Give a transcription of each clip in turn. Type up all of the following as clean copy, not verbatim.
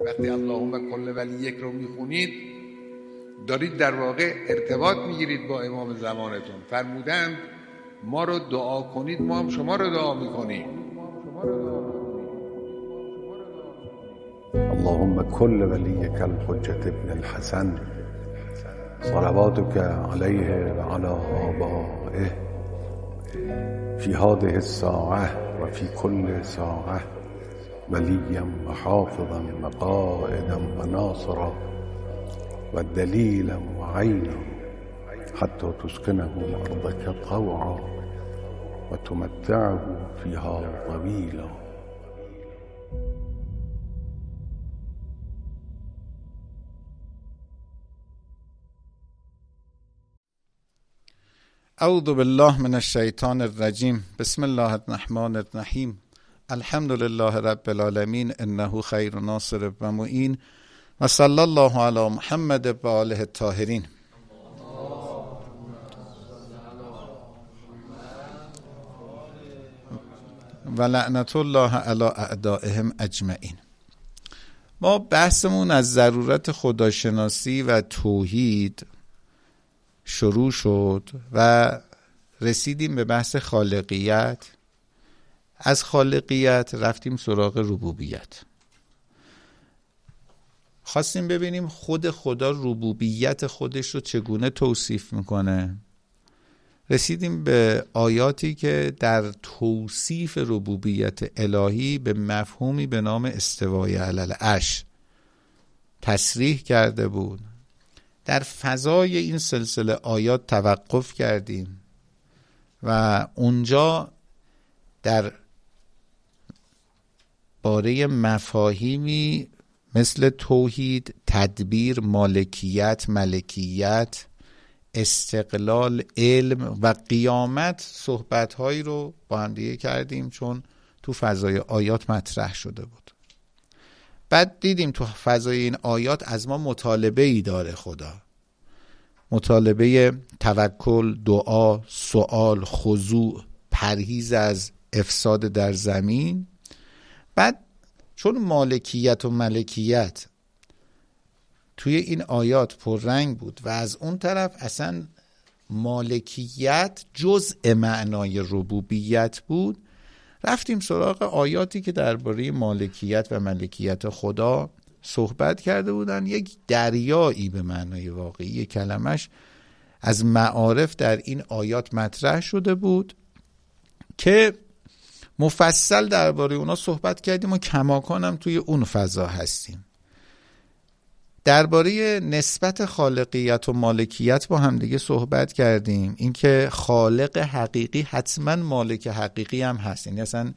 وقتی اللهم کل ولی یک رو میخونید دارید در واقع ارتباط میگیرید با امام زمانتون. فرمودند ما رو دعا کنید ما هم شما رو دعا میکنیم. اللهم كل وليك الحجة ابن الحسن صلواتك عليه وعلى آبائه في هذه الساعة وفي كل ساعة وليا وحافظا وقائدا وناصرا ودليلا وعينا حتى تسكنه أرضك طوعا وتمتعه فيها طويلا. اعوذ بالله من الشیطان الرجیم. بسم الله الرحمن الرحیم. الحمد لله رب العالمین انه خیر ناصر و معین و صلی الله علی محمد و آله الطاهرین. و لعنت الله علی اعدائهم اجمعین. ما بحثمون از ضرورت خداشناسی و توحید شروع شد و رسیدیم به بحث خالقیت. از خالقیت رفتیم سراغ ربوبیت. خواستیم ببینیم خود خدا ربوبیت خودش رو چگونه توصیف میکنه. رسیدیم به آیاتی که در توصیف ربوبیت الهی به مفهومی به نام استوای علی العرش تصریح کرده بود. در فضای این سلسله آیات توقف کردیم و اونجا در باره مفاهیمی مثل توحید، تدبیر، مالکیت، ملکیت، استقلال، علم و قیامت صحبت‌هایی رو با هم دیگه کردیم چون تو فضای آیات مطرح شده بود. بعد دیدیم تو فضای این آیات از ما مطالبه ای داره خدا. مطالبه توکل، دعا، سؤال، خضوع، پرهیز از افساد در زمین. بعد چون مالکیت و ملکیت توی این آیات پررنگ بود و از اون طرف اصلا مالکیت جزء معنای ربوبیت بود، رفتیم سراغ آیاتی که درباره مالکیت و ملکیت خدا صحبت کرده بودن. یک دریایی به معنای واقعی کلمش از معارف در این آیات مطرح شده بود که مفصل درباره اونا صحبت کردیم و کماکان هم توی اون فضا هستیم. درباره نسبت خالقیت و مالکیت با هم دیگه صحبت کردیم. اینکه خالق حقیقی حتما مالک حقیقی هم هست. یعنی اصلا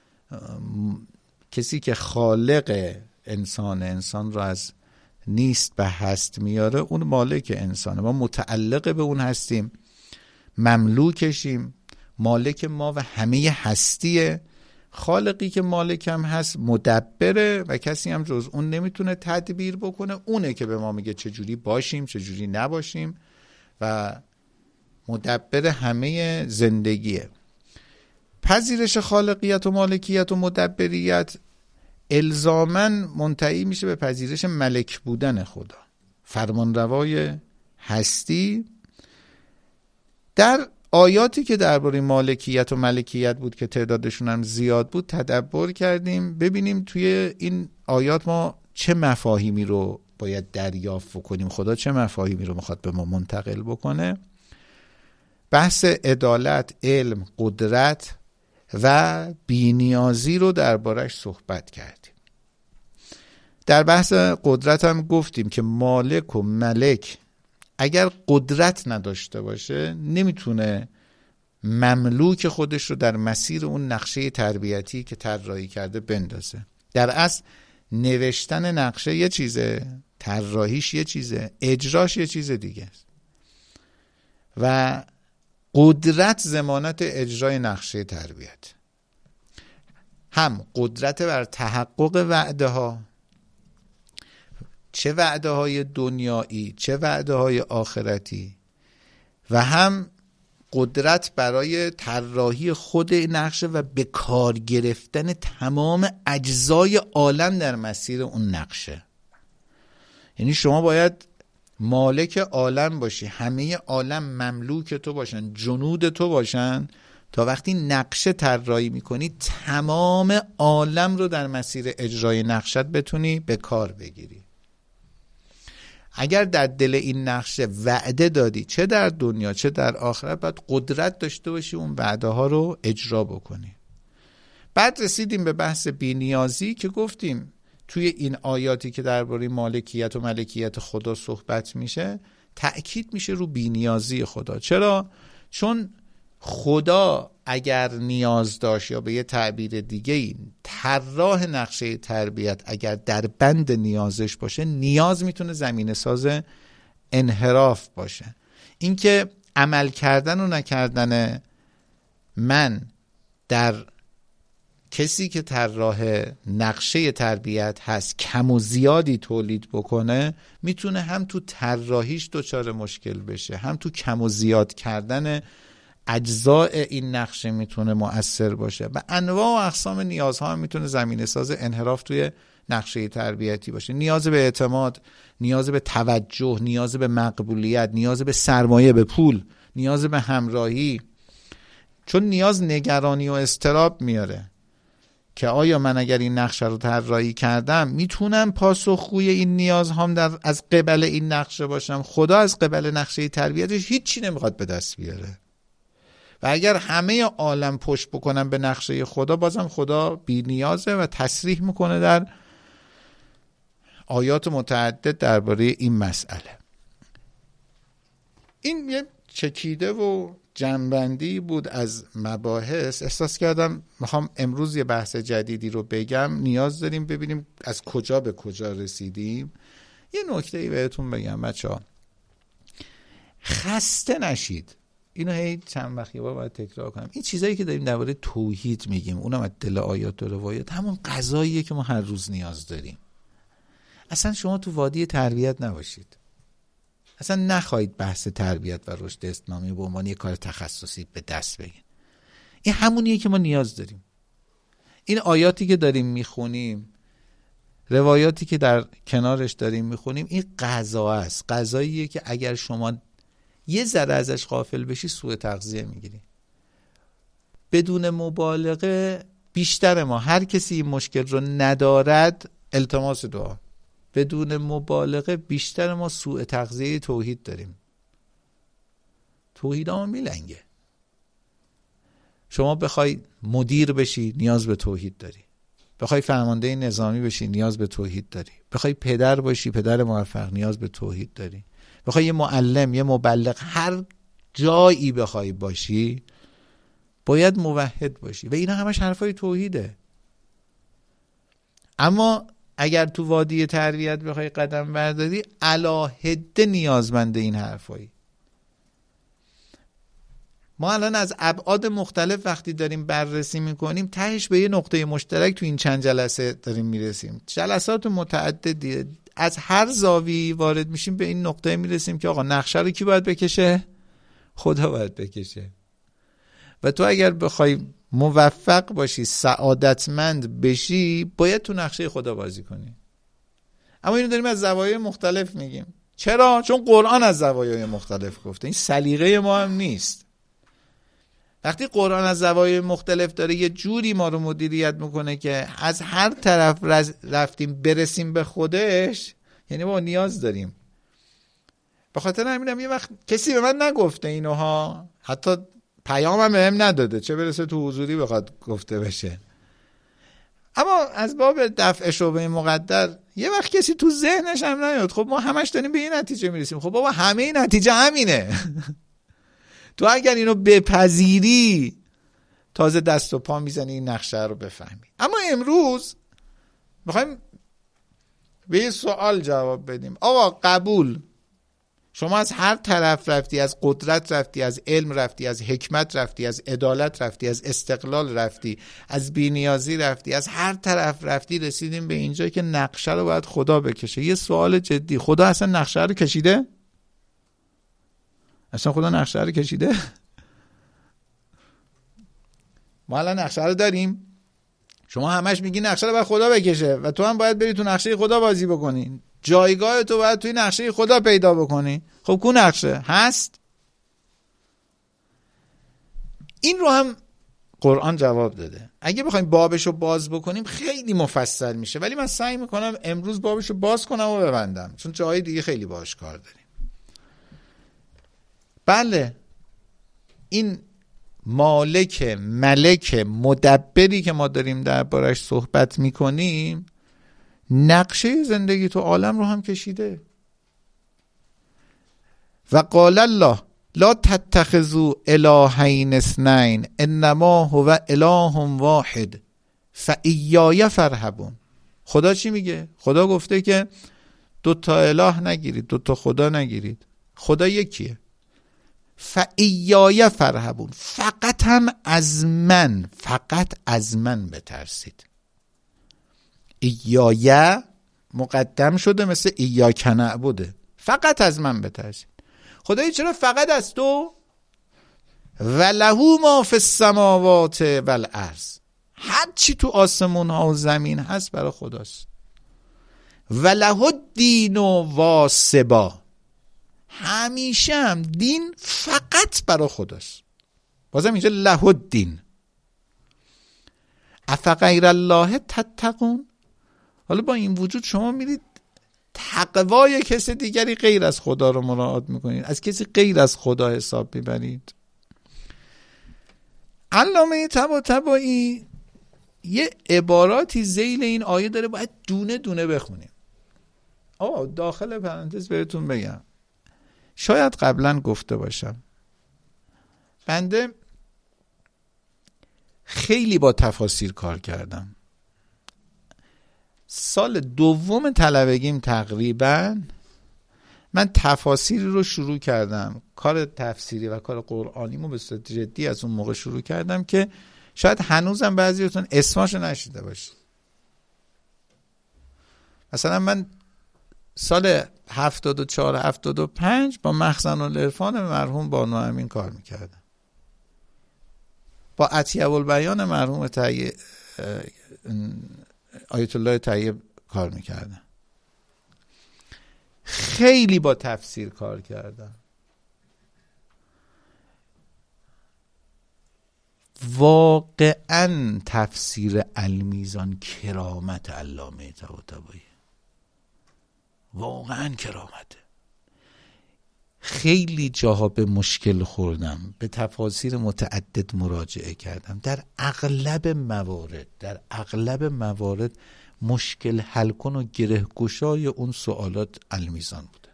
کسی که خالق انسان رو از نیست به هست میاره اون مالک انسانه. ما متعلق به اون هستیم، مملوکشیم. مالک ما و همه هستیه. خالقی که مالک هم هست مدبره و کسی هم جز اون نمیتونه تدبیر بکنه. اونه که به ما میگه چجوری باشیم چجوری نباشیم و مدبر همه زندگیه. پذیرش خالقیت و مالکیت و مدبریت الزاماً منتهی میشه به پذیرش ملک بودن خدا، فرمانروای هستی. در آیاتی که درباره مالکیت و ملکیت بود که تعدادشون هم زیاد بود تدبر کردیم ببینیم توی این آیات ما چه مفاهیمی رو باید دریافت کنیم، خدا چه مفاهیمی رو میخواد به ما منتقل بکنه. بحث عدالت، علم، قدرت و بی‌نیازی رو دربارش صحبت کردیم. در بحث قدرت هم گفتیم که مالک و ملک اگر قدرت نداشته باشه نمیتونه مملوک خودش رو در مسیر اون نقشه تربیتی که طراحی کرده بندازه. در اصل نوشتن نقشه یه چیزه، طراحیش یه چیزه، اجراش یه چیز دیگه است و قدرت ضمانت اجرای نقشه تربیت، هم قدرت بر تحقق وعده ها، چه وعده های دنیایی چه وعده های آخرتی، و هم قدرت برای طراحی خود نقشه و به کار گرفتن تمام اجزای عالم در مسیر اون نقشه. یعنی شما باید مالک عالم باشی، همه عالم مملوک تو باشن، جنود تو باشن، تا وقتی نقشه طراحی میکنی تمام عالم رو در مسیر اجرای نقشت بتونی به کار بگیری. اگر در دل این نقشه وعده دادی، چه در دنیا چه در آخرت، باید قدرت داشته باشی اون وعده ها رو اجرا بکنی. بعد رسیدیم به بحث بی‌نیازی که گفتیم توی این آیاتی که درباره مالکیت و ملکیت خدا صحبت میشه تأکید میشه رو بی‌نیازی خدا. چرا؟ چون خدا اگر نیاز داشت، یا به یه تعبیر دیگه طراح نقشه تربیت اگر در بند نیازش باشه، نیاز میتونه زمینه ساز انحراف باشه. اینکه عمل کردن و نکردن من در کسی که طراح نقشه تربیت هست کم و زیادی تولید بکنه، میتونه هم تو طراحیش دچار مشکل بشه، هم تو کم و زیاد کردن اجزاء این نقشه میتونه مؤثر باشه. و انواع و اقسام نیازها هم میتونه زمینه ساز انحراف توی نقشه تربیتی باشه. نیاز به اعتماد، نیاز به توجه، نیاز به مقبولیت، نیاز به سرمایه، به پول، نیاز به همراهی. چون نیاز نگرانی و اضطراب میاره که آیا من اگر این نقشه رو طراحی کردم میتونم پاسخگوی این نیازهام از قبل این نقشه باشم. خدا از قبل نقشه تربیتش هیچی نمیخواد به دست بیاره و اگر همه عالم پشت بکنن به نقشه خدا، بازم خدا بی نیازه و تصریح میکنه در آیات متعدد درباره این مسئله. این یه چکیده و جنبندی بود از مباحث. احساس کردم میخوام امروز یه بحث جدیدی رو بگم. نیاز داریم ببینیم از کجا به کجا رسیدیم. یه نکته‌ای بهتون بگم بچه‌ها، خسته نشید. اینو هی چند وقت یه بار باید تکرار کنم. این چیزایی که داریم درباره توحید میگیم، اونم از دل آیات و روایات، همون غذاییه که ما هر روز نیاز داریم. اصلا شما تو وادی تربیت نباشید، اصلا نخواهید بحث تربیت و رشد اسلامی به عنوان یک کار تخصصی به دست بگیرید. این همونیه که ما نیاز داریم. این آیاتی که داریم میخونیم، روایاتی که در کنارش داریم میخونیم، این غذا است. غذاییه که اگر شما یه ذره ازش غافل بشی سوء تغذیه میگیری. بدون مبالغه بیشتر ما، هر کسی این مشکل رو ندارد، التماس دعا، بدون مبالغه بیشتر ما سوء تغذیه توحید داریم. توحید ها میلنگه. شما بخوای مدیر بشی نیاز به توحید داری، بخوای فرمانده نظامی بشی نیاز به توحید داری، بخوای پدر باشی، پدر موفق، نیاز به توحید داری، بخوای یه معلم، یه مبلغ، هر جایی بخوای باشی باید موحد باشی و اینا همش حرفای توحیده. اما اگر تو وادی تربیت بخوای قدم برداری، علاهده نیازمند این حرفایی. ما الان از ابعاد مختلف وقتی داریم بررسی میکنیم، تهش به یه نقطه مشترک تو این چند جلسه داریم میرسیم. جلسات متعددی از هر زاویه‌ای وارد میشیم به این نقطه میرسیم که آقا نقشه رو کی باید بکشه؟ خدا باید بکشه. و تو اگر بخوای موفق باشی، سعادتمند بشی، باید تو نقشه خدا بازی کنی. اما اینو داریم از زوایای مختلف میگیم. چرا؟ چون قرآن از زوایای مختلف گفته. این سلیقه ما هم نیست. وقتی قرآن از زوایای مختلف داره یه جوری ما رو مدیریت میکنه که از هر طرف رفتیم برسیم به خودش، یعنی ما نیاز داریم. به خاطر همینم یه وقت کسی به من نگفته اینوها، حتی پیامم بهم نداده، چه برسه تو حضوری بخواد گفته بشه. اما از باب دفع شبهه مقدر یه وقت کسی تو ذهنش هم نیاد. خب ما همش داریم به این نتیجه میرسیم. خب بابا همه این نتیجه همینه. تو اگر اینو بپذیری تازه دست و پا میزنی این نقشه رو بفهمی. اما امروز میخوایم به یه سوال جواب بدیم. آقا قبول، شما از هر طرف رفتی، از قدرت رفتی، از علم رفتی، از حکمت رفتی، از عدالت رفتی، از استقلال رفتی، از بی‌نیازی رفتی، از هر طرف رفتی، رسیدیم به اینجا که نقشه رو باید خدا بکشه. یه سوال جدی، خدا اصلا نقشه رو کشیده؟ اصلا خدا نقشه رو کشیده؟ ما الان نقشه رو داریم، شما همش میگی نقشه رو باید خدا بکشه و تو هم باید بری تو نقشه خدا بازی بکنی، جایگاه تو باید توی نقشه خدا پیدا بکنی. خب کو نقشه هست؟ این رو هم قرآن جواب داده. اگه بخوایم بابشو باز بکنیم خیلی مفصل میشه، ولی من سعی میکنم امروز بابشو باز کنم و ببندم، چون جای دیگه خیلی باهاش کار داریم. بله، این مالک، ملک، مدبری که ما داریم دربارش صحبت میکنیم نقشه زندگی تو عالم رو هم کشیده. و قال الله لا تتخذوا الهین اثنین انما هو اله واحد فایای فارهبون. خدا چی میگه؟ خدا گفته که 2 اله نگیرید، 2 خدا نگیرید، خدا یکیه. فایای فارهبون، فقط هم از من، فقط از من بترسید. ایای مقدم شده مثل ایاک نعبده، فقط از من بترسید. خدایی چرا فقط از تو؟ وله ما فی السماوات والارض، هر چی تو آسمون ها و زمین هست برای خداست. وله الدین واصبا، همیشه هم دین فقط برای خداست. بازم اینجا له الدین. افغیر الله تتقون، حالا با این وجود شما میرید تقوای کسی دیگری غیر از خدا رو مراعات میکنید، از کسی غیر از خدا حساب میبرید. علامه طباطبایی یه عباراتی ذیل این آیه داره، باید دونه دونه بخونیم. داخل پرانتز بهتون بگم، شاید قبلا گفته باشم، بنده خیلی با تفاسیر کار کردم. سال 2 طلبگیم تقریبا من تفاسیری رو شروع کردم، کار تفسیری و کار قرآنیمو به صورت جدی از اون موقع شروع کردم که شاید هنوزم بعضیاتون اسماشو نشیده باشید. مثلا من سال 74-75 با مخزن العرفان مرحوم بانو امین کار میکردم، با اطیب البیان مرحوم آیت الله طیب کار میکردم، خیلی با تفسیر کار کردم. واقعا تفسیر المیزان کرامت علامه طباطبایی، واقعا کرامته. خیلی جاها به مشکل خوردم، به تفاسیر متعدد مراجعه کردم، در اغلب موارد مشکل حل کن و گره گشای اون سوالات المیزان بوده.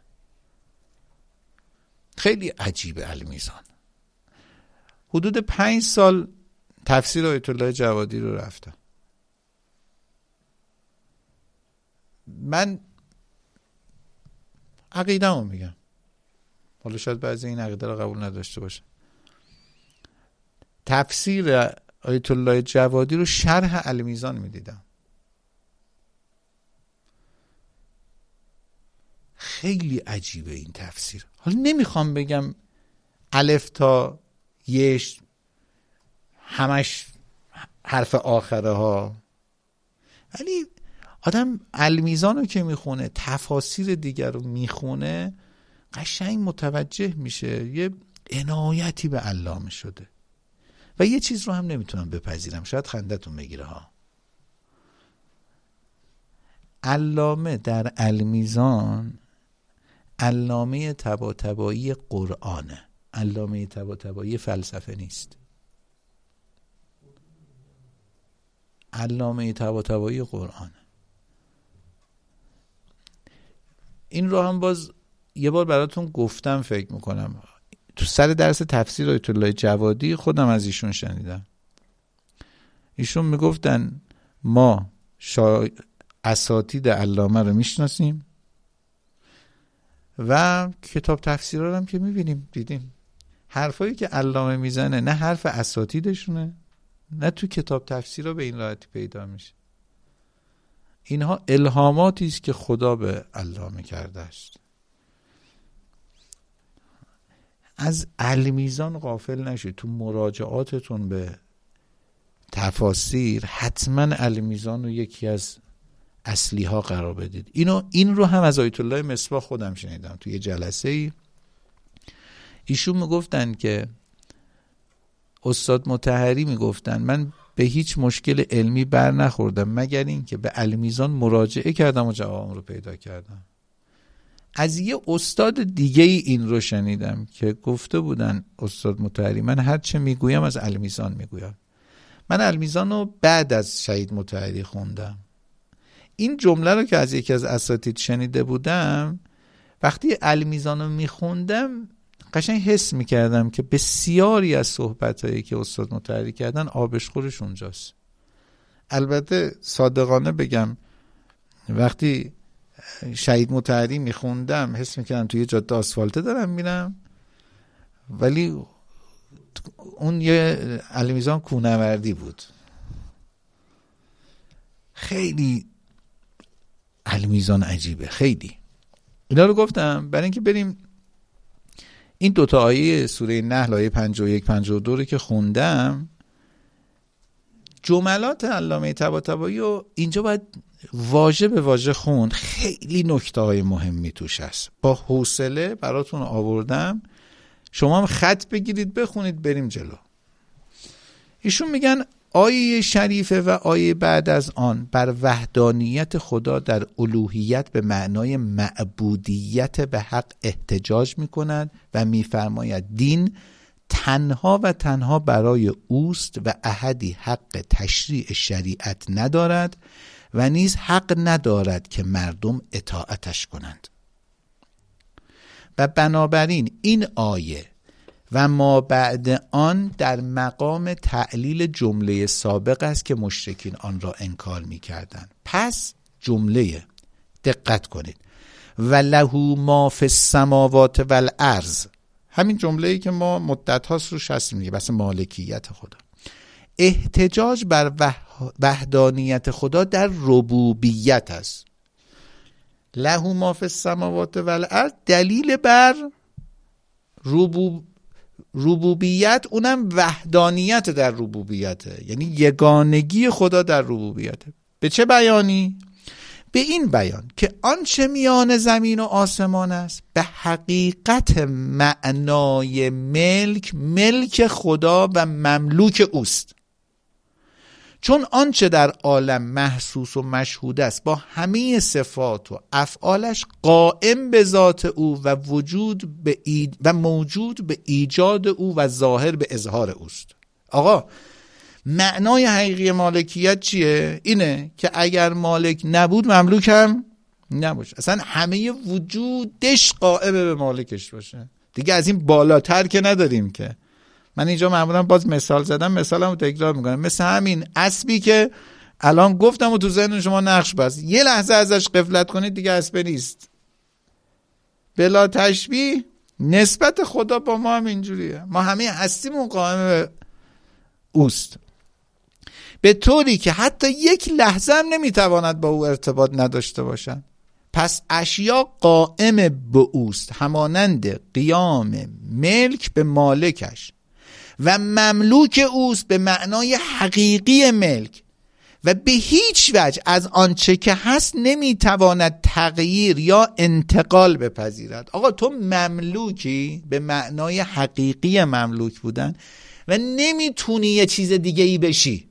خیلی عجیبه المیزان. حدود 5 سال تفسیر آیت الله جوادی رو رفتم. من عقیده‌مو میگم، حالا شاید بعضی این عقیده رو قبول نداشته باشه. تفسیر آیت الله جوادی رو شرح المیزان میدیدم، خیلی عجیبه این تفسیر. حالا نمیخوام بگم الف تا یش همش حرف آخره ها، ولی آدم المیزان رو که میخونه، تفاسیر دیگر رو میخونه، قشنگ متوجه میشه یه عنایتی به علامه شده. و یه چیز رو هم نمیتونم بپذیرم، شاید خندتون بگیره ها، علامه در المیزان علامه طباطبایی قرآنه، علامه طباطبایی فلسفه نیست. علامه طباطبایی قرآنه. این رو هم باز یه بار براتون گفتم، فکر میکنم تو سر درس تفسیر آیت الله جوادی خودم از ایشون شنیدم. ایشون میگفتن ما اساتید علامه رو میشناسیم و کتاب تفسیرها هم که میبینیم، دیدیم حرفایی که علامه میزنه نه حرف اساتیدشونه نه تو کتاب تفسیرها به این راحتی پیدا میشه. اینها الهاماتی است که خدا به علامه کرده است. از المیزان غافل نشید، تو مراجعاتتون به تفاسیر حتما المیزان رو یکی از اصلی ها قرار بدید. این رو هم از آیت الله مصباح خودم شنیدم توی جلسه ای. ایشون میگفتن که استاد مطهری میگفتن من به هیچ مشکل علمی بر نخوردم مگر این که به المیزان مراجعه کردم و جوابم رو پیدا کردم. از یه استاد دیگه این رو شنیدم که گفته بودن استاد مطهری من هر چه میگویم از المیزان میگویم. من المیزان رو بعد از شهید مطهری خوندم. این جمله رو که از یکی از اساتید شنیده بودم، وقتی المیزان رو میخوندم قشنگ حس میکردم که بسیاری از صحبتایی که استاد مطهری کردن آبشخورش اونجاست. البته صادقانه بگم وقتی شهید مطهری میخوندم حس میکردم توی جاده آسفالته دارم میرم، ولی اون یه المیزان کوهنوردی بود. خیلی المیزان عجیبه، خیلی. اینا رو گفتم برای اینکه بریم این دوتا آیه سوره نحل آیه 51 52 رو که خوندم، جملات علامه طباطبایی و اینجا باید واژه به واژه خوند. خیلی نکته های مهمی توش هست. با حوصله براتون آوردم، شما هم خط بگیرید بخونید بریم جلو. ایشون میگن آیه شریفه و آیه بعد از آن بر وحدانیت خدا در الوهیت به معنای معبودیت به حق احتجاج میکند و میفرماید دین تنها و تنها برای اوست و احدی حق تشریع شریعت ندارد و نیز حق ندارد که مردم اطاعتش کنند. و بنابراین این آیه و ما بعد آن در مقام تعلیل جمله سابق است که مشرکین آن را انکار می‌کردند. پس جمله دقت کنید و له ما فی السماوات و الارض، همین جمله‌ای که ما مدت هاست روش هستیم دیگه، بس مالکیت خدا، احتجاج بر وحدانیت خدا در ربوبیت است. له ما فی السماوات و الارض دلیل بر ربوبیت، اونم وحدانیت در ربوبیته، یعنی یگانگی خدا در ربوبیته. به چه بیانی؟ به این بیان که آنچه میان زمین و آسمان است به حقیقت معنای ملک خدا و مملوک اوست. چون آنچه در عالم محسوس و مشهود است با همه صفات و افعالش قائم به ذات او و موجود به ایجاد او و ظاهر به اظهار اوست. آقا معنای حقیقی مالکیت چیه؟ اینه که اگر مالک نبود مملوک هم نباشه، اصلا همه وجودش قائم به مالکش باشه. دیگه از این بالاتر که نداریم که. من اینجا معمولا باز مثال زدم، مثالمو تکرار میکنم، مثل همین اسبی که الان گفتم و تو ذهن شما نقش بست، یه لحظه ازش غفلت کنید دیگه اسب نیست. بلا تشبیه نسبت خدا با ما هم اینجوریه، ما همه هستیمون قائم به اوست، به طوری که حتی یک لحظه هم نمیتواند با او ارتباط نداشته باشند. پس اشیا قائم به اوست، همانند قیام ملک به مالکش، و مملوک اوست به معنای حقیقی ملک، و به هیچ وجه از آنچه که هست نمیتواند تغییر یا انتقال بپذیرد. آقا تو مملوکی به معنای حقیقی مملوک بودن و نمیتونی یه چیز دیگه ای بشی.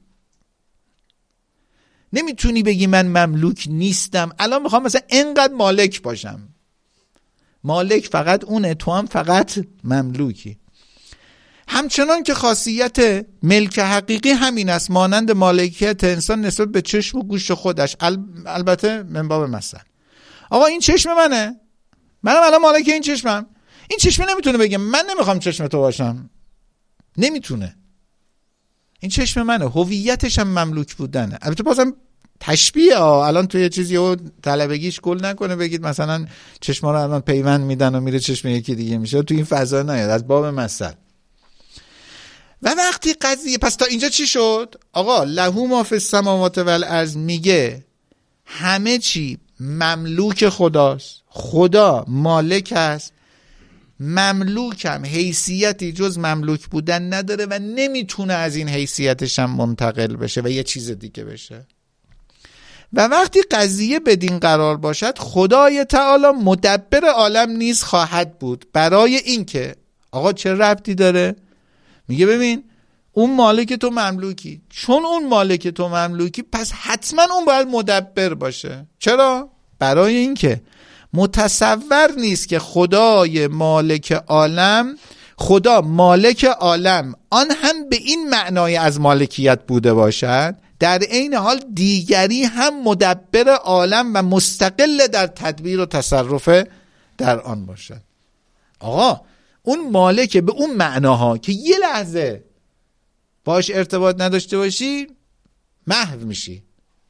نمیتونی بگی من مملوک نیستم، الان میخوام مثلا اینقدر مالک باشم. مالک فقط اونه، تو هم فقط مملوکی. همچنان که خاصیت ملک حقیقی همین است، مانند مالکیت انسان نسبت به چشم و گوش خودش، البته من باب مثل. آقا این چشم منم الان مالک این چشمم. این چشم نمیتونه بگه من نمیخوام چشم تو باشم، نمیتونه. این چشم منه، هویتش هم مملوک بودنه. البته بازم تشبیه الان توی چیزی و طلبگیش گل نکنه بگید مثلا چشما رو الان پیوند میدن و میره چشم یکی دیگه میشه، تو این فضا نیاد، از باب مثل. و وقتی قضیه پس تا اینجا چی شد؟ آقا له ما فی السماوات و الارض میگه همه چی مملوک خداست، خدا مالک است، مملوکم حیثیتی جز مملوک بودن نداره و نمیتونه از این حیثیتش هم منتقل بشه و یه چیز دیگه بشه. و وقتی قضیه بدین قرار باشد خدای تعالی مدبر عالم نیز خواهد بود. برای اینکه آقا چه ربطی داره؟ میگه ببین اون مالک تو مملوکی، چون اون مالک تو مملوکی پس حتما اون باید مدبر باشه. چرا؟ برای اینکه متصور نیست که خدای مالک عالم، خدا مالک عالم آن هم به این معنای از مالکیت بوده باشد، در عین حال دیگری هم مدبر عالم و مستقل در تدبیر و تصرف در آن باشد. آقا اون مالک به اون معناها که یه لحظه باش ارتباط نداشته باشی محو میشی،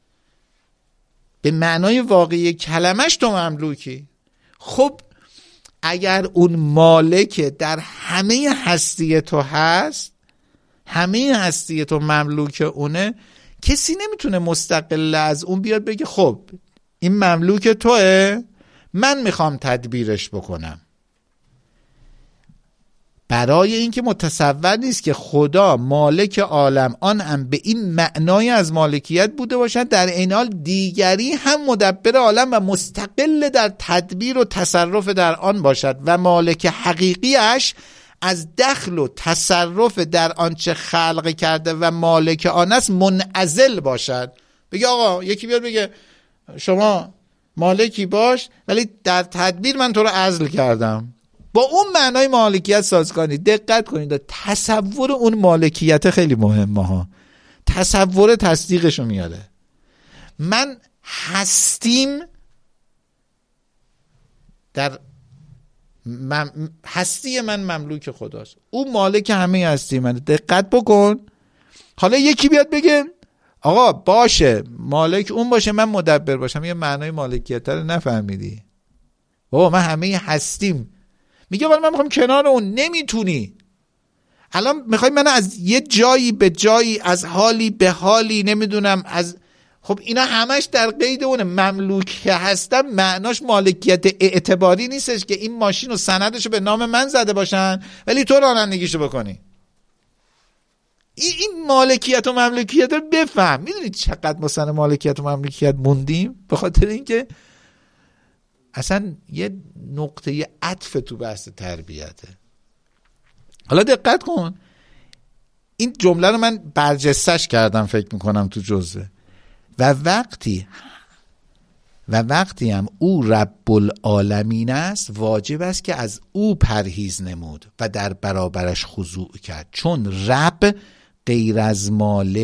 به معنای واقعی کلمش تو مملوکی. خب اگر اون مالک در همه هستی تو هست، همه هستی تو مملوک اونه، کسی نمیتونه مستقل از اون بیاد بگه خب این مملوک توه من میخوام تدبیرش بکنم. برای اینکه متصور نیست که خدا مالک عالم آن هم به این معنای از مالکیت بوده باشد، در این حال دیگری هم مدبر عالم و مستقل در تدبیر و تصرف در آن باشد و مالک حقیقیش از دخل و تصرف در آنچه خلق کرده و مالک آن است منعزل باشد. بگه آقا یکی بیاد بگه شما مالکی باش ولی در تدبیر من تو رو عزل کردم، با اون معنای مالکیت سازگاری. دقت کنید، تصور اون مالکیت خیلی مهمه ها، تصور تصدیقشو میاره. من هستیم در هستی من مملوک خداست، اون مالک همه هستی من. دقت بکن. حالا یکی بیاد بگه آقا باشه مالک اون باشه من مدبر باشم، یه معنای مالکیت رو نفهمیدی بابا، من همه هستیم. میگه ولی من میخوام کنار اون. نمیتونی. الان میخوای من از یه جایی به جایی، از حالی به حالی، نمیدونم از، خب اینا همش در قید اونه. مملوک که هستم معناش مالکیت اعتباری نیستش که این ماشین و سندشو به نام من زده باشن ولی تو رانندگیشو بکنی. این مالکیت و مملوکیت رو بفهم. میدونید چقدر ما سن مالکیت و مملوکیت موندیم؟ به خاطر اینکه اصلا یه نقطه عطف تو بحث تربیته. حالا دقت کن، این جمله رو من برجستش کردم فکر میکنم تو جزوه. و وقتی هم او رب العالمین است واجب است که از او پرهیز نمود و در برابرش خضوع کرد، چون رب غیر از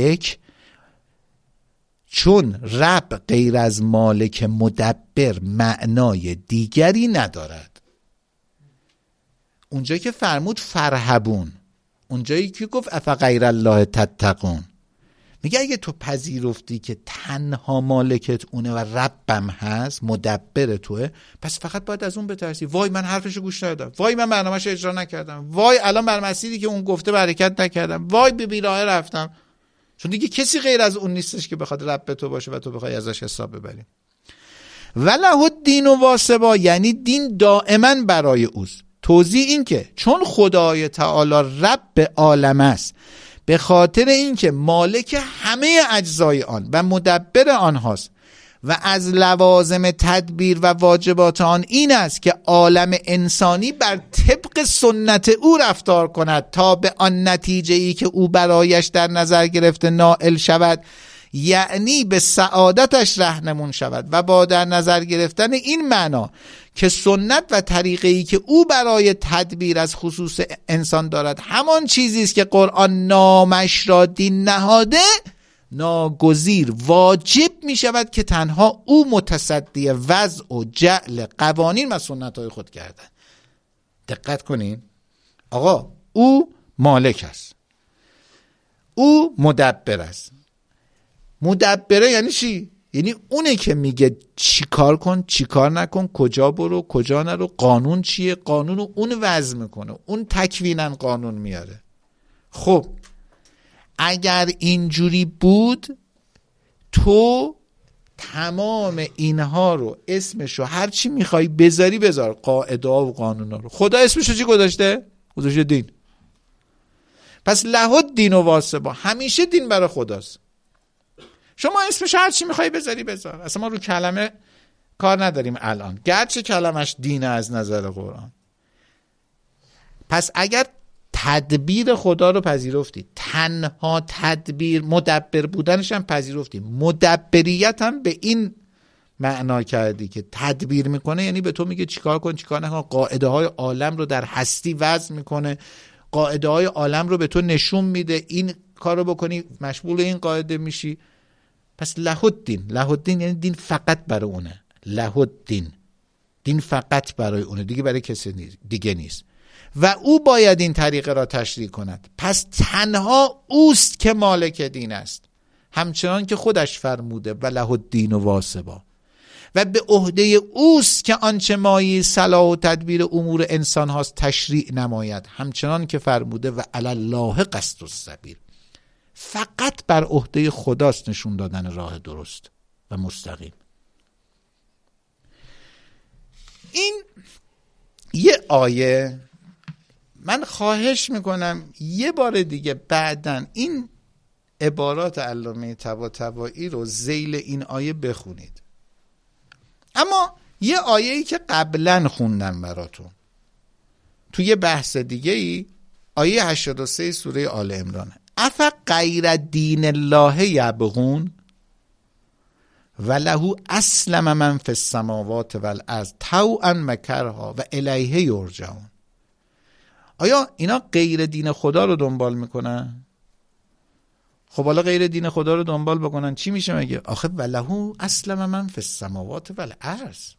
مالک مدبر معنای دیگری ندارد. اونجایی که فرمود فرهبون، اونجایی که گفت افغیر الله تتقون، میگه اگه تو پذیرفتی که تنها مالکت اونه و ربم هست، مدبر توه، پس فقط باید از اون بترسی. وای من حرفشو گوش ندادم، وای من برنامه‌شو اجرا نکردم، وای الان بر مسیری که اون گفته حرکت نکردم، وای به بیراه رفتم. چون دیگه کسی غیر از اون نیستش که بخواد رب تو باشه و تو بخوای ازش حساب ببری. وله الدین واصبا، یعنی دین دائما برای اوست. توضیح این که چون خدای تعالی رب عالم است، به خاطر اینکه مالک همه اجزای آن و مدبر آنهاست و از لوازم تدبیر و واجبات آن این است که عالم انسانی بر طبق سنت او رفتار کند تا به آن نتیجه ای که او برایش در نظر گرفته نائل شود، یعنی به سعادتش رهنمون شود. و با در نظر گرفتن این معنا که سنت و طریقه‌ای که او برای تدبیر از خصوص انسان دارد همان چیزی است که قرآن نامش را دین نهاده، ناگزیر واجب می شود که تنها او متصدی وضع و جعل قوانین و سنت‌های خود گردد. دقت کنین آقا، او مالک است، او مدبر است. مدبره یعنی چی؟ یعنی اونه که میگه چی کار کن چی کار نکن، کجا برو کجا نرو، قانون چیه، قانون رو اون وضع میکنه، اون تکویناً قانون میاره. خب اگر اینجوری بود تو تمام اینها رو اسمشو هر چی میخوای بذاری بذار، قاعده ها و قانون ها رو. خدا اسمشو چی گذاشته؟ گذاشته دین. پس لهود دین و واسبا، همیشه دین برای خداست. شما اسمشو هر چی میخوای بذاری بذار، اصلا ما رو کلمه کار نداریم الان، گرچه کلمش دینه از نظر قرآن. پس اگر تدبیر خدا رو پذیرفتی، تنها تدبیر مدبر بودنش هم پذیرفتی، مدبریت هم به این معنا کردی که تدبیر میکنه، یعنی به تو میگه چیکار کن چیکار نکن، قاعده های عالم رو در هستی وضع میکنه، قاعده های عالم رو به تو نشون میده، این کار رو بکنی مشمول این قاعده میشی. پس لهود دین یعنی دین فقط برای اونه. لهود دین فقط برای اونه، دیگه برای کسی دیگه نیست و او باید این طریقه را تشریع کند. پس تنها اوست که مالک دین است، همچنان که خودش فرموده و لهود دین و واسبا، و به عهده اوست که آنچه مایه صلاح و تدبیر امور انسان هاست تشریع نماید، همچنان که فرموده و علی الله قصد السبیل. فقط بر عهده خداست نشون دادن راه درست و مستقیم. این یه آیه، من خواهش میکنم یه بار دیگه بعداً این عبارات علامه طباطبایی رو ذیل این آیه بخونید. اما یه آیه‌ای که قبلاً خوندم براتون تو یه بحث دیگه ای، آیه 83 سوره آل عمران، افا غیر دین الله یبغون و له اسلم من فی السماوات والارض طوعا و کرها و الیه یرجعون. آیا اینا غیر دین خدا رو دنبال میکنن؟ خب حالا غیر دین خدا رو دنبال بکنن چی میشه مگه؟ آخه و له اسلم من فی السماوات والارض،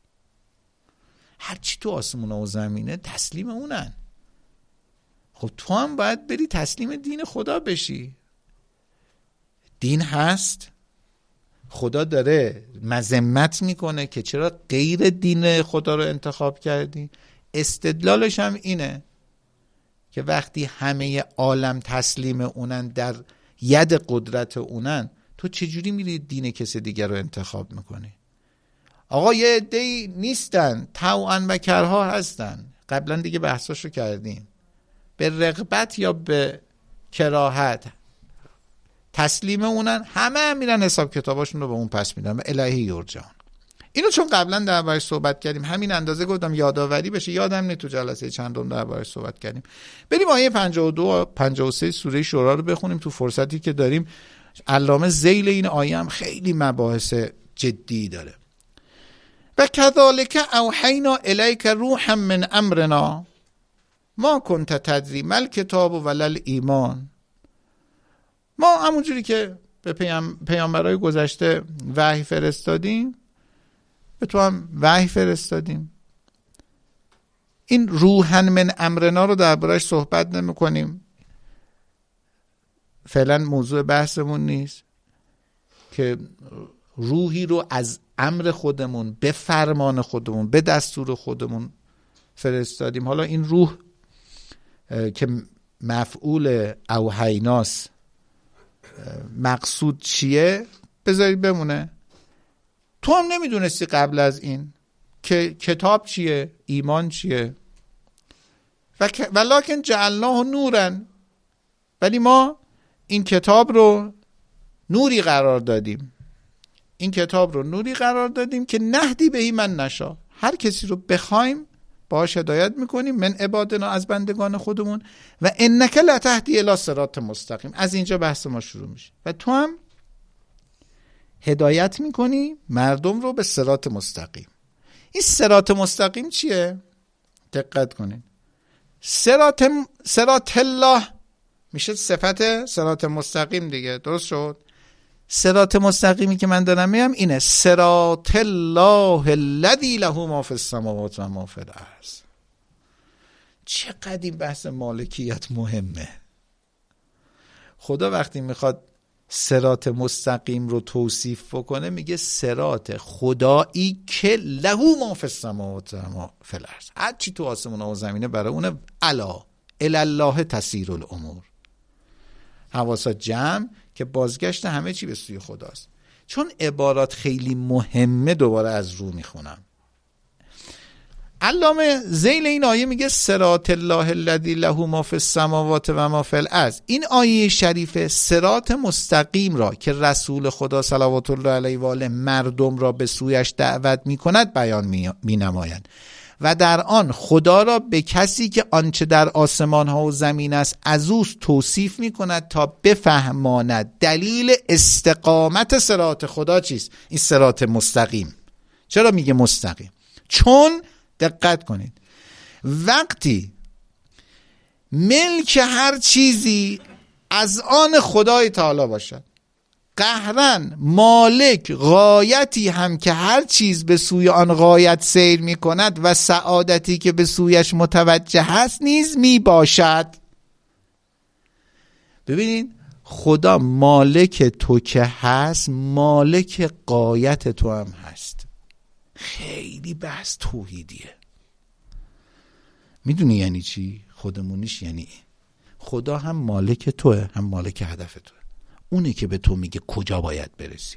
هر چی تو آسمونه و زمینه تسلیم اونن. خب تو هم باید بری تسلیم دین خدا بشی. دین هست، خدا داره مذمت میکنه که چرا غیر دین خدا رو انتخاب کردی. استدلالش هم اینه که وقتی همه عالم تسلیم اونن، در ید قدرت اونن، تو چجوری میری دین کسی دیگر رو انتخاب میکنی؟ آقا یه عده‌ای نیستن، طوعا و کرها هستن، قبلا دیگه بحثاشو کردیم، به رغبت یا به کراهت تسلیم اونن، همه هم میرن حساب کتاباشون رو به اون پس میدن و الیه یرجعون. اینو چون قبلا دربارش صحبت کردیم، همین اندازه گفتم یادآوری بشه، یادم نی تو جلسه چندم دربارش صحبت کردیم. بریم آیه 52 و 53 سوره شورا رو بخونیم تو فرصتی که داریم. علامه ذیل این آیه هم خیلی مباحث جدی داره. و کذالک اوحینا الیک روحا من امرنا ما کنت تدری مل کتاب و ولل ایمان. ما همونجوری که به پیامبرای گذشته وحی فرستادیم، به تو هم وحی فرستادیم. این روحا من امرنا رو دربارش صحبت نمی کنیم، فعلا موضوع بحثمون نیست، که روحی رو از امر خودمون به فرمان خودمون به دستور خودمون فرستادیم. حالا این روح که مفعول اوحیناس مقصود چیه بذارید بمونه. تو هم نمیدونستی قبل از این که کتاب چیه، ایمان چیه. ولکن جعلناه نورا، ولی ما این کتاب رو نوری قرار دادیم. این کتاب رو نوری قرار دادیم که نهدی بهی من نشا، هر کسی رو بخوایم باهاش هدایت میکنیم، من عبادنا، از بندگان خودمون، و انک لتهدی الی صراط مستقیم. از اینجا بحث ما شروع میشه و تو هم هدایت میکنی مردم رو به صراط مستقیم. این صراط مستقیم چیه؟ دقت کنین. صراط الله میشه صفت صراط مستقیم دیگه، درست شد؟ صراط مستقیمی که من دارم میگم اینه، صراط الله الذی له ما فی السماوات و ما فی الارض. چقدر این بحث مالکیت مهمه. خدا وقتی میخواد صراط مستقیم رو توصیف بکنه میگه صراط خدایی که له ما فی السماوات و ما فی الارض، هر چی تو آسمون و زمینه برای اونه. الا الی الله تسیر الامور، حواست جمع که بازگشت همه چی به سوی خداست. چون عبارات خیلی مهمه دوباره از رو میخونم. علامه ذیل این آیه میگه صراط الله الذی له ما فی السماوات و ما فی الارض. این آیه شریفه صراط مستقیم را که رسول خدا صلوات الله علیه و آله مردم را به سویش دعوت میکند بیان مینمایند و در آن خدا را به کسی که آنچه در آسمان ها و زمین است از اوست توصیف میکند تا بفهماند دلیل استقامت صراط خدا چیست. این صراط مستقیم. چرا میگه مستقیم؟ چون دقت کنید وقتی ملک هر چیزی از آن خدای تعالی باشد، قهرن مالک غایتی هم که هر چیز به سوی آن غایت سیر می کند و سعادتی که به سویش متوجه هست نیز می باشد. ببینید خدا مالک تو که هست مالک غایت تو هم هست. خیلی بحث توحیدیه. میدونی یعنی چی؟ خودمونیش یعنی خدا هم مالک توه هم مالک هدف توه. اونه که به تو میگه کجا باید برسی.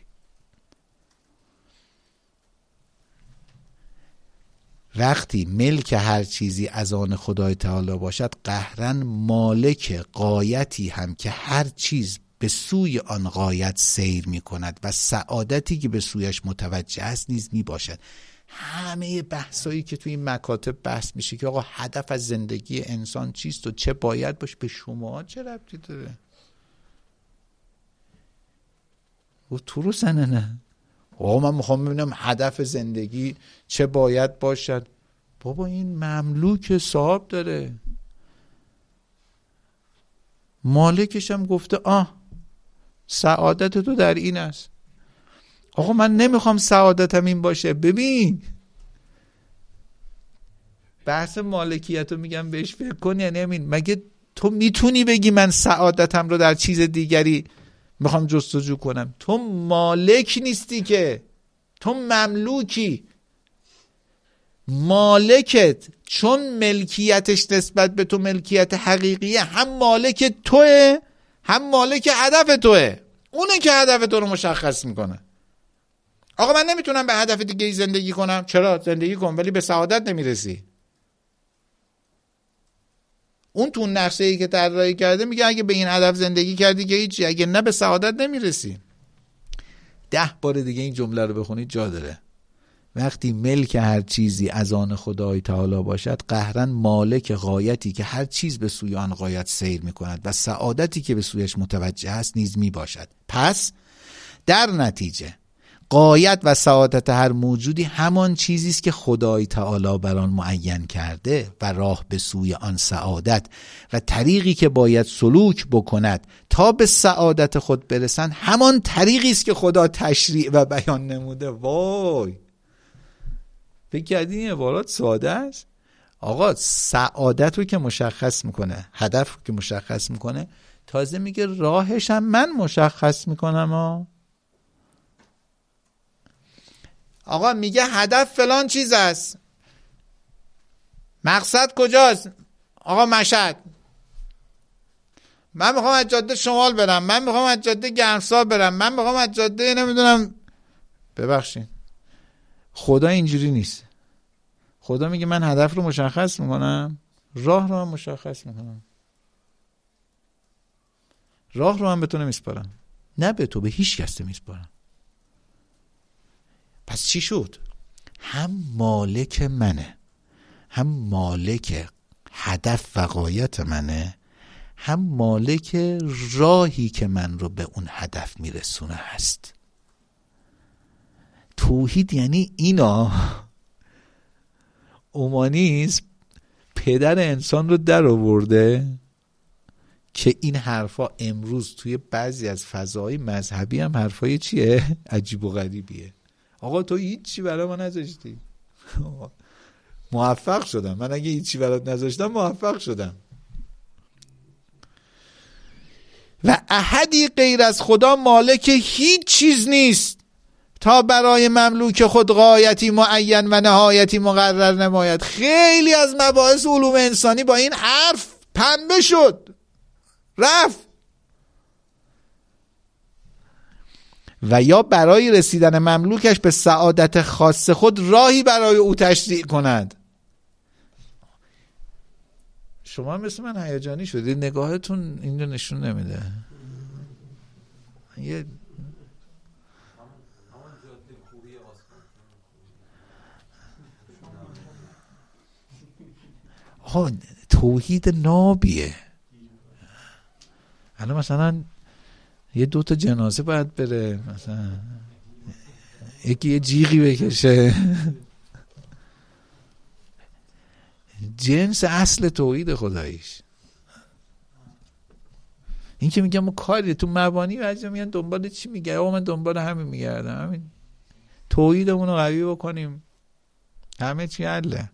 وقتی ملک هر چیزی از آن خدای تعالی باشد، قهرن مالک غایتی هم که هر چیز به سوی آن غایت سیر می کند و سعادتی که به سویش متوجه است نیز می باشد. همه بحثایی که توی این مکاتب بحث میشه که آقا هدف از زندگی انسان چیست و چه باید باشه، به شما چه ربطی داره؟ و تو رو سنه نه آقا من میخوام ببینم هدف زندگی چه باید باشد. بابا این مملوک صاحب داره، مالکش هم گفته سعادت تو در این است. آقا من نمیخوام سعادتم این باشه. ببین بحث مالکیت رو میگم بهش فکر کن. یعنی همین، مگه تو میتونی بگی من سعادتم رو در چیز دیگری میخوام جستجو کنم؟ تو مالک نیستی که، تو مملوکی. مالکت چون ملکیتش نسبت به تو ملکیت حقیقیه، هم مالک توه هم مالک هدف توه. اونه که هدف تو رو مشخص میکنه. آقا من نمیتونم به هدف دیگه زندگی کنم. چرا؟ زندگی کن ولی به سعادت نمیرسی. اون تو نقشه‌ای که طراحی کرده میگه اگه به این هدف زندگی کردی که هیچی، اگه نه به سعادت نمیرسی. 10 بار دیگه این جمله رو بخونید جا داره. وقتی ملک هر چیزی از آن خدای تعالی باشد، قهرن مالک غایتی که هر چیز به سوی آن غایت سیر میکند و سعادتی که به سویش متوجه است نیز میباشد. پس در نتیجه غایت و سعادت هر موجودی همان چیزی است که خدای تعالی بر آن معین کرده و راه به سوی آن سعادت و طریقی که باید سلوک بکند تا به سعادت خود برسند همان طریقی است که خدا تشریع و بیان نموده. وای فکر کردین این عبارات ساده است؟ آقا سعادت رو که مشخص میکنه، هدف رو که مشخص میکنه، تازه میگه راهش هم من مشخص میکنم. آقا میگه هدف فلان چیز است، مقصد کجاست؟ آقا مشهد. من میخوام از جاده شمال برم، من میخوام از جاده گرمسار برم، من میخوام از جاده نمیدونم. ببخشید خدا اینجوری نیست. خدا میگه من هدف رو مشخص میکنم، راه رو هم مشخص میکنم. راه رو هم به تو نمیسپارم، نه به تو، به هیچ کس نمیسپارم. پس چی شد؟ هم مالک منه، هم مالک هدف و غایت منه، هم مالک راهی که من رو به اون هدف میرسونه هست. توحید یعنی اینا. اومانیسم پدر انسان رو در آورده که این حرفا امروز توی بعضی از فضاهای مذهبی هم حرفای چیه؟ عجیب و غریبیه. آقا تو هیچی برای ما نذاشتی. موفق شدم من، اگه هیچی برات نذاشتم موفق شدم. و احدی غیر از خدا مالک هیچ چیز نیست تا برای مملوک خود غایتی معین و نهایتی مقرر نماید. خیلی از مباحث علوم انسانی با این حرف پنبه شد، رفت. و یا برای رسیدن مملوکش به سعادت خاص خود راهی برای او تشریع کند. شما مثل من هیجانی شدید، نگاهتون اینجا نشون نمیده. یه توحید نابیه. الان مثلا یه 2 تا جنازه باید بره، مثلا یکی یه جیغی بکشه. جنس اصل توحید خداییش. این که میگم ما کاری تو مبانی بعضی میگن دنبال چی میگه؟ آقا من دنبال همین میگردم، همین توحیدمون رو قوی بکنیم، همه چی حله.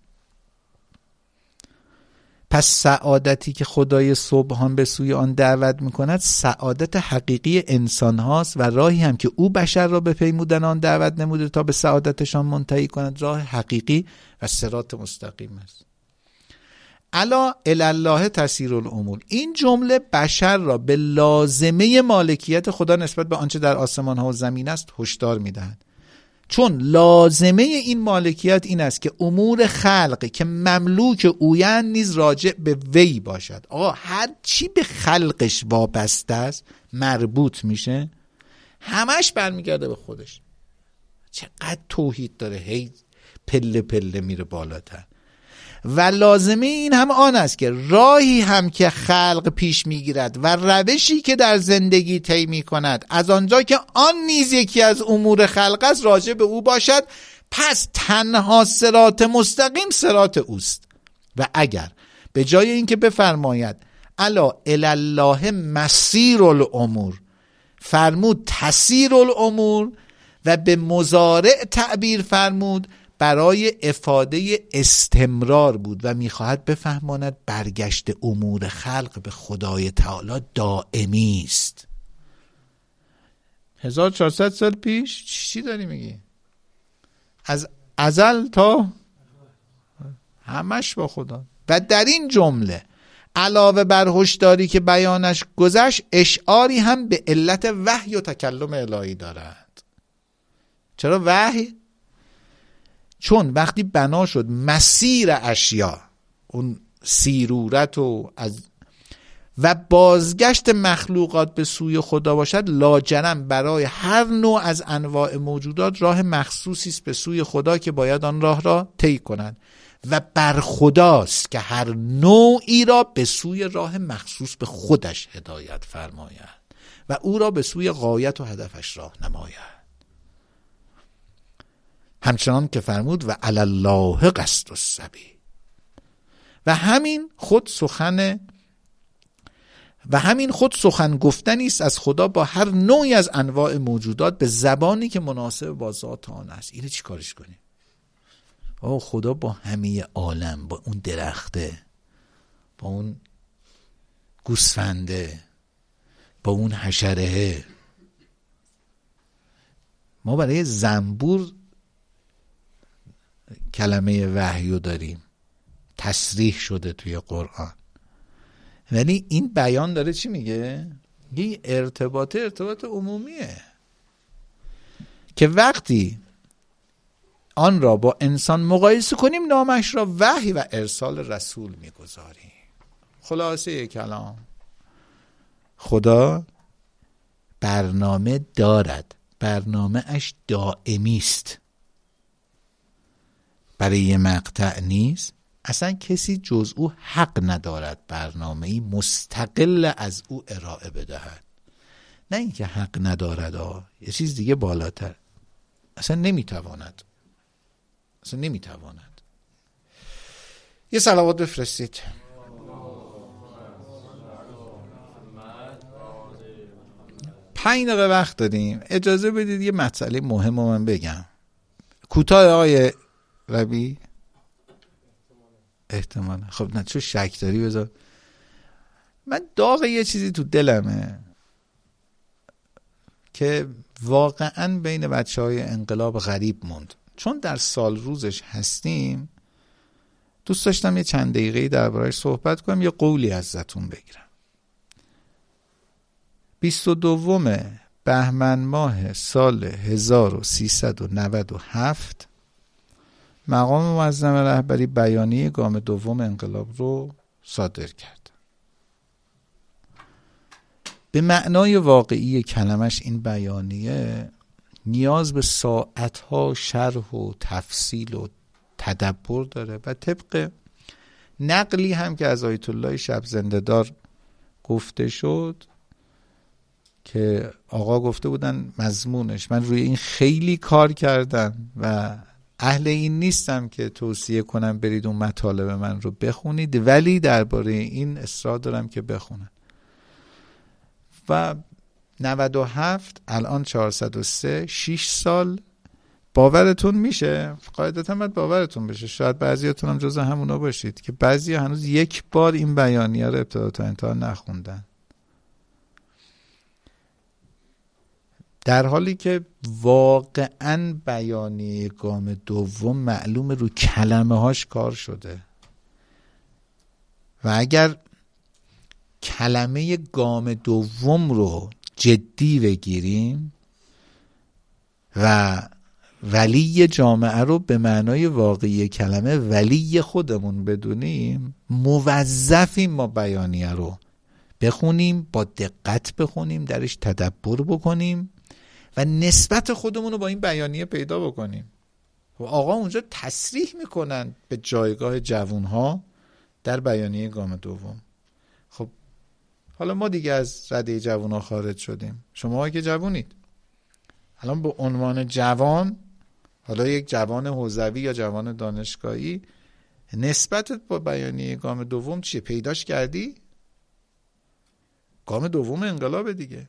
پس سعادتی که خدای سبحان به سوی آن دعوت میکند سعادت حقیقی انسان هاست و راهی هم که او بشر را به پیمودن آن دعوت نموده تا به سعادتشان منتهی کند راه حقیقی و صراط مستقیم است. الا الله تسیر الامور. این جمله بشر را به لازمه مالکیت خدا نسبت به آنچه در آسمان ها و زمین است هشدار میدهد، چون لازمه این مالکیت این است که امور خلق که مملوک اویند نیز راجع به وی باشد. آقا هر چی به خلقش وابسته است مربوط میشه، همش برمیگرده به خودش. چقدر توحید داره، هی پله پله میره بالاتر. و لازمه این هم آن است که راهی هم که خلق پیش میگیرد و روشی که در زندگی طی میکند از آنجا که آن نیز یکی از امور خلق است راجع به او باشد، پس تنها صراط مستقیم صراط اوست. و اگر به جای اینکه بفرماید الا الله مسیر الامور فرمود تسیر الامور و به مضارع تعبیر فرمود، برای افاده استمرار بود و میخواهد بفهماند برگشت امور خلق به خدای تعالی دائمی است. 1400 سال پیش چی داری میگی؟ از ازل تا همش با خدا. و در این جمله علاوه بر هشداری که بیانش گذشت، اشعاری هم به علت وحی و تکلم الهی دارد. چرا وحی؟ چون وقتی بنا شد مسیر اشیا، اون سیرورت و بازگشت مخلوقات به سوی خدا باشد، لاجرم برای هر نوع از انواع موجودات راه مخصوصی است به سوی خدا که باید آن راه را طی کنند و بر خداست که هر نوعی را به سوی راه مخصوص به خودش هدایت فرماید و او را به سوی غایت و هدفش راه نماید. همچنان که فرمود و علی الله قصد السبیل. و همین خود سخن گفتنی است از خدا با هر نوعی از انواع موجودات به زبانی که مناسب با ذات آن است. اینو چی کارش کنیم؟ خدا با همه عالم، با اون درخته، با اون گوسفنده، با اون حشره. ما برای زنبور کلمه وحیو داریم، تصریح شده توی قرآن، ولی این بیان داره چی میگه؟ این ارتباط عمومیه که وقتی آن را با انسان مقایسه کنیم نامش را وحی و ارسال رسول میگذاریم. خلاصه کلام، خدا برنامه دارد، برنامه اش دائمی است، برای یه مقطع نیست. اصلا کسی جز او حق ندارد برنامه‌ای مستقل از او ارائه بدهد. نه اینکه حق ندارد، یه چیز دیگه بالاتر، اصلا نمیتواند. یه صلوات بفرستید. پنج دقیقه وقت داریم، اجازه بدید یه مسئله مهم رو من بگم کوتاه. آقای ربی احتمالا خب نه چون شک داری بذار. من داغ یه چیزی تو دلمه که واقعا بین بچهای انقلاب غریب موند، چون در سال روزش هستیم. دوست داشتم یه چند دقیقه‌ای درباره‌اش صحبت کنم، یه قولی ازتون بگیرم. 22 بهمن ماه سال 1397 مقام معظم رهبری بیانیه گام دوم انقلاب رو صادر کرد. به معنای واقعی کلمش این بیانیه نیاز به ساعتها شرح و تفصیل و تدبر داره و طبق نقلی هم که از آیت الله شب زنده‌دار گفته شد که آقا گفته بودن مضمونش، من روی این خیلی کار کردم و اهل این نیستم که توصیه کنم برید اون مطالب من رو بخونید، ولی درباره این اصرار دارم که بخونن. و 97 الان 403 6 سال باورتون میشه؟ قاعدتا باید باورتون بشه. شاید بعضیاتون هم جز همونا باشید که بعضی هنوز یک بار این بیانیه رو ابتدا تا انتها نخوندن، در حالی که واقعا بیانیه گام دوم معلوم رو کلمه هاش کار شده و اگر کلمه گام دوم رو جدی بگیریم و ولی جامعه رو به معنای واقعی کلمه ولی خودمون بدونیم، موظفیم ما بیانیه رو بخونیم، با دقت بخونیم، درش تدبر بکنیم و نسبت خودمون رو با این بیانیه پیدا بکنیم. و آقا اونجا تصریح میکنن به جایگاه جوانها در بیانیه گام دوم. خب حالا ما دیگه از رده جوانها خارج شدیم، شما که جوانید الان به عنوان جوان، حالا یک جوان حوزوی یا جوان دانشگاهی، نسبتت با بیانیه گام دوم چیه؟ پیداش کردی؟ گام دوم انقلاب دیگه.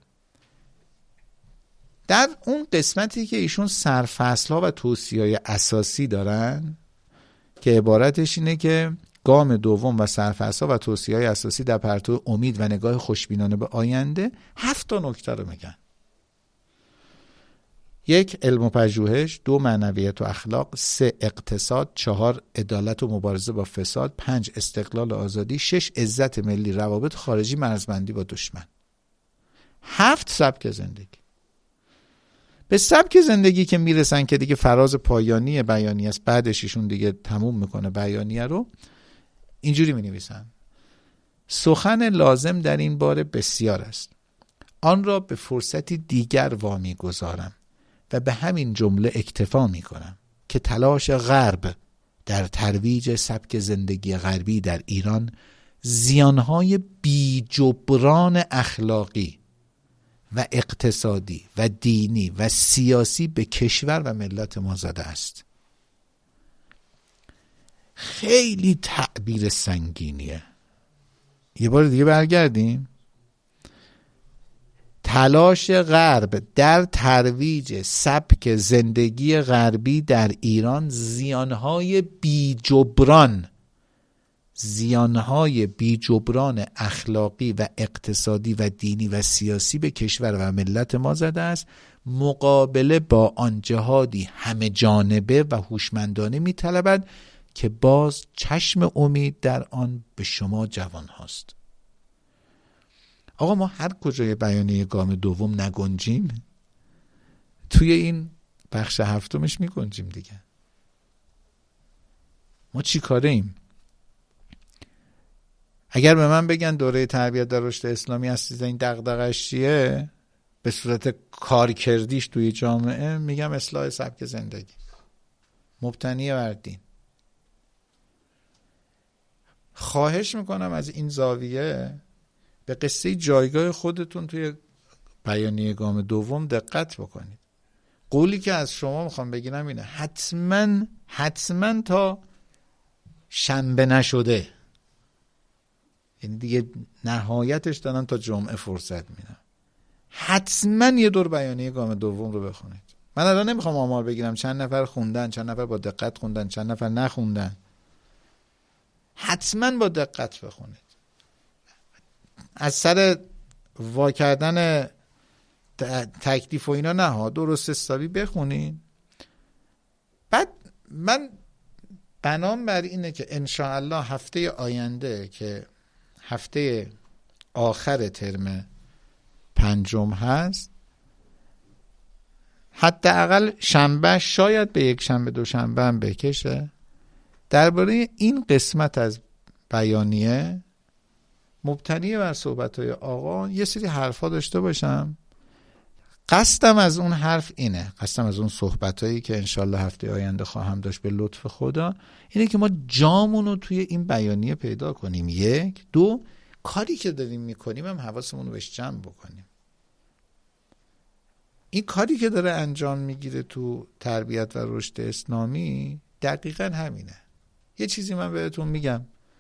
در اون قسمتی که ایشون سرفصل‌ها و توصیه‌های اساسی دارن که عبارتش اینه که گام دوم و سرفصل‌ها و توصیه‌های اساسی در پرتو امید و نگاه خوشبینانه به آینده 7 تا نکته رو میگن. 1 علم و پژوهش، 2 معنویت و اخلاق، 3 اقتصاد، 4 عدالت و مبارزه با فساد، 5 استقلال و آزادی، 6 عزت ملی، روابط خارجی، مرزبندی با دشمن. 7 سبک زندگی. به سبک زندگی که میرسن که دیگه فراز پایانی بیانیه است، بعدش ایشون دیگه تموم میکنه بیانیه رو، اینجوری می نویسن: سخن لازم در این باره بسیار است، آن را به فرصتی دیگر وامی گذارم و به همین جمله اکتفا می کنم که تلاش غرب در ترویج سبک زندگی غربی در ایران زیانهای بی جبران اخلاقی و اقتصادی و دینی و سیاسی به کشور و ملت ما زده است. خیلی تعبیر سنگینیه. یه بار دیگه برگردیم. تلاش غرب در ترویج سبک زندگی غربی در ایران زیانهای بی جبران اخلاقی و اقتصادی و دینی و سیاسی به کشور و ملت ما زده است، مقابله با آن جهادی همه جانبه و هوشمندانه می‌طلبد که باز چشم امید در آن به شما جوان هاست. آقا ما هر کجای بیانیه گام دوم نگنجیم، توی این بخش هفتمش میگنجیم دیگه. ما چی کاره ایم؟ اگر به من بگن دوره تربیت در رشد اسلامی هستید، این دغدغه‌اش چیه؟ به صورت کارکردیش توی جامعه میگم اصلاح سبک زندگی مبتنی بر دین. خواهش میکنم از این زاویه به قصه جایگاه خودتون توی بیانیه گام دوم دقت بکنید. قولی که از شما میخوام بگیرم اینه: حتما تا شنبه نشده، یعنی دیگه نهایتش دارن تا جمعه فرصت میدم، حتما یه دور بیانیه گام دوم رو بخونید. من الان نمیخوام آمار بگیرم چند نفر خوندن، چند نفر با دقت خوندن، چند نفر نخوندن. حتما با دقت بخونید. از سر وا کردن تکلیف و اینا نه ها، درست حسابی بخونید. بعد من بنام بر اینه که انشاءالله هفته آینده که هفته آخر ترم 5 هست، حداقل شنبه شاید به یک شنبه دوشنبه هم بکشه درباره این قسمت از بیانیه مبتنی بر صحبت‌های آقا یه سری حرفا داشته باشم. قصدم از اون حرف اینه، قصدم از اون صحبتایی که انشالله هفته آینده خواهم داشت به لطف خدا اینه که ما جامون رو توی این بیانیه پیدا کنیم. یک، دو، کاری که داریم میکنیم هم حواسمون رو بهش جمع بکنیم. این کاری که داره انجام میگیره تو تربیت و رشد اسلامی دقیقاً همینه. یه چیزی من بهتون میگم،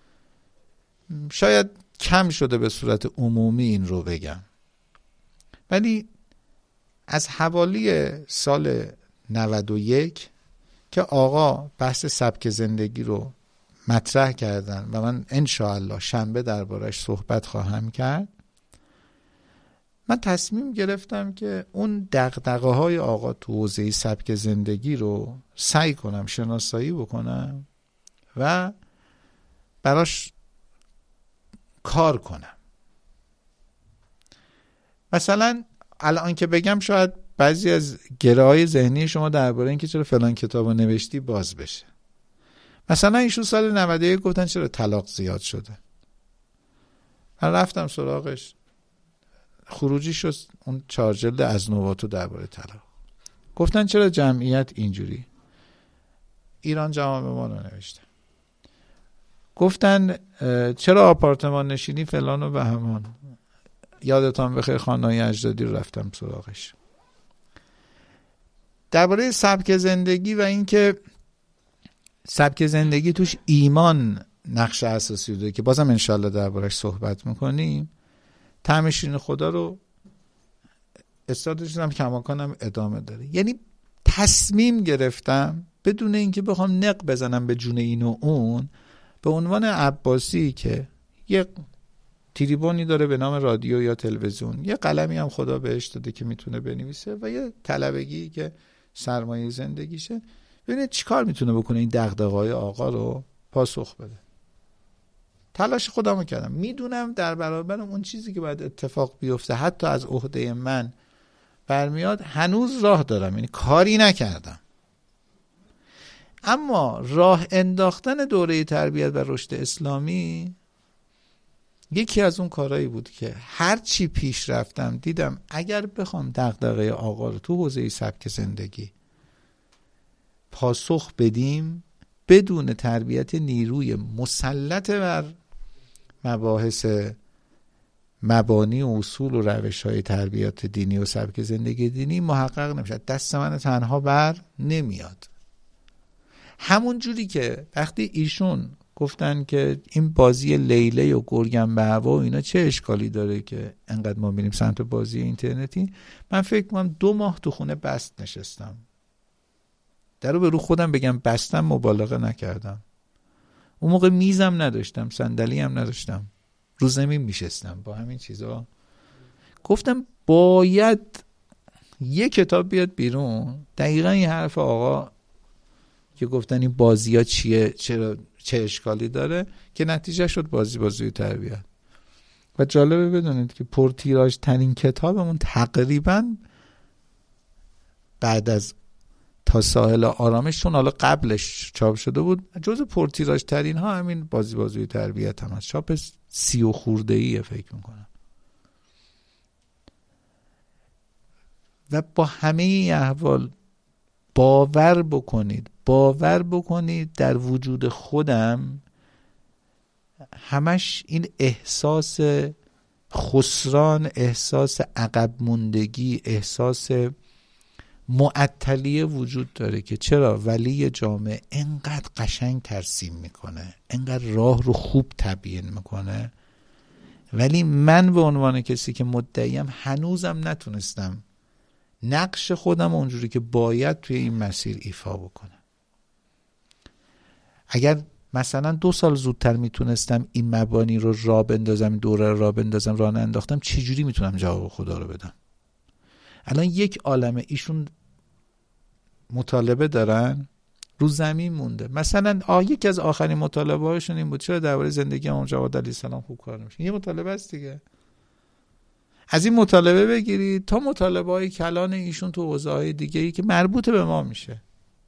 شاید کم شده به صورت عمومی این رو بگم، ولی از حوالی سال 91 که آقا بحث سبک زندگی رو مطرح کردن و من انشاءالله شنبه دربارش صحبت خواهم کرد، من تصمیم گرفتم که اون دغدغه‌های آقا تو حوزه سبک زندگی رو سعی کنم شناسایی بکنم و براش کار کنم. مثلا الان که بگم شاید بعضی از گره‌های ذهنی شما درباره اینکه چرا فلان کتابو نوشتی باز بشه. مثلا ایشون سال 91 گفتن چرا طلاق زیاد شده. من رفتم سراغش، خروجی شد اون 4 جلد از نواتو درباره طلاق. گفتن چرا جمعیت اینجوری، ایران جوامع ما رو نوشته. گفتن چرا آپارتمان نشینی فلان و بهمان، یادتان بخیر خانه‌های اجدادی رو رفتم سراغش. درباره سبک زندگی و اینکه سبک زندگی توش ایمان نقش اساسی داره که بازم انشالله دربارش صحبت میکنیم. طعم شیرین خدا رو استادش هم کماکانم ادامه داره. یعنی تصمیم گرفتم بدون اینکه بخوام نق بزنم به جون این و اون، به عنوان عباسی که یه تریبونی داره به نام رادیو یا تلویزیون، یه قلمی هم خدا بهش داده که میتونه بنویسه و یه طلبگی که سرمایه زندگیشه، ببینید چیکار میتونه بکنه این دغدغه‌های آقا رو پاسخ بده. تلاش خودمو کردم. میدونم در برابر اون چیزی که باید اتفاق بیفته حتی از عهده من برمیاد، هنوز راه دارم، یعنی کاری نکردم. اما راه انداختن دوره تربیت و رشد اسلامی یکی از اون کارهایی بود که هر چی پیش رفتم دیدم اگر بخوام دغدغه آقا رو تو حوزه سبک زندگی پاسخ بدیم بدون تربیت نیروی مسلط بر مباحث مبانی و اصول و روش‌های تربیت دینی و سبک زندگی دینی محقق نمیشه. دست من تنها بر نمیاد. همون جوری که وقتی ایشون گفتن که این بازی لیله و گرگم به هوا و اینا چه اشکالی داره که انقدر ما میریم سمت بازی اینترنتی، من فکر کنم 2 ماه تو خونه بست نشستم. درو به رو خودم بگم بستم مبالغه نکردم. اون موقع میزم نداشتم، صندلی هم نداشتم، رو زمین میشستم با همین چیزا. گفتم باید یه کتاب بیاد بیرون دقیقا این حرف آقا که گفتن این بازی ها چیه، چرا، چه اشکالی داره، که نتیجه شد بازی تربیت. و جالبه بدونید که پرتیراژ ترین کتابمون تقریبا بعد از تا ساحل آرامش، چون حالا قبلش چاپ شده بود، جز پرتیراژ ترین ها همین بازی تربیت هم هست. چاپ 30 خورده ایه فکر میکنم. و با همه این احوال باور بکنید در وجود خودم همش این احساس خسران، احساس عقب موندگی، احساس معطلیه وجود داره که چرا ولی جامعه انقدر قشنگ ترسیم میکنه، انقدر راه رو خوب تبیین میکنه، ولی من به عنوان کسی که مدعیم هنوزم نتونستم نقش خودم اونجوری که باید توی این مسیر ایفا بکنم. اگر مثلا 2 سال زودتر میتونستم این مبانی رو راه بندازم، این دوره رو راه بندازم، راه ننداختم، چجوری میتونم جواب خدا رو بدم؟ الان یک عالمه ایشون مطالبه دارن رو زمین مونده. مثلا یکی از آخرین مطالبه هاشون این بود چرا درباره زندگی امام جواد علیه السلام خوب کار نمیشه. یه مطالبه است دیگه. از این مطالبه بگیرید تا مطالبه های کلان ایشون تو حوزه‌های دیگه‌ای که مربوط به ما میشه.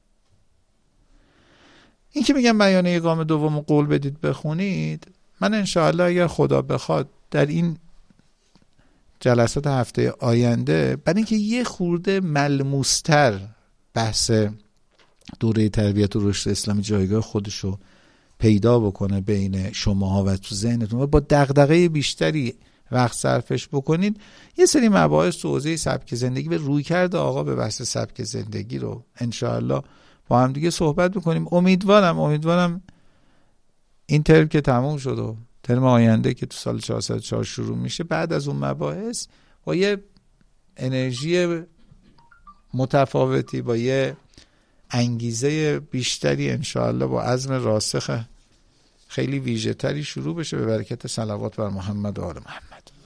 این که میگم بیانیه اقامه دوم قول بدید بخونید، من انشاءالله اگر خدا بخواد در این جلسات هفته آینده، برای اینکه یه خورده ملموستر بحث دوره تربیت و رشد اسلامی جایگاه خودشو پیدا بکنه بین شماها و تو ذهنتون و با دغدغه بیشتری وقت صرفش بکنید، یه سری مباحث تو حوزه سبک زندگی به رویکرد آقا به بحث سبک زندگی رو انشاءالله با هم دیگه صحبت بکنیم. امیدوارم این ترم که تموم شد و ترم آینده که تو سال 404 شروع میشه، بعد از اون مباحث با یه انرژی متفاوتی، با یه انگیزه بیشتری انشاءالله، با عزم راسخ خیلی ویژه تری شروع بشه، به برکت صلوات بر محمد و آل محمد.